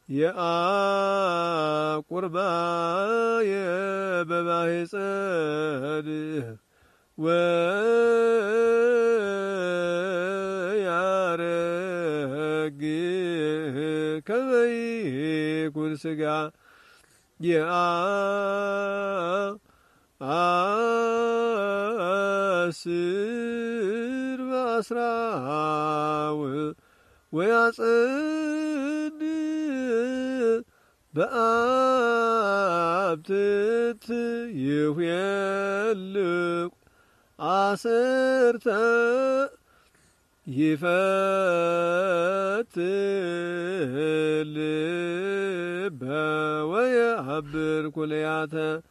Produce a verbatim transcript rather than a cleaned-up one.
የአቁርባየ በባሕፀድ ወያረግ ከመይኩን ሥጋ የአስር በአስራው ወያጸድ በአብትት ይሁየልቅ አሰርተ ይፈትል በወየአብር ኩልያተ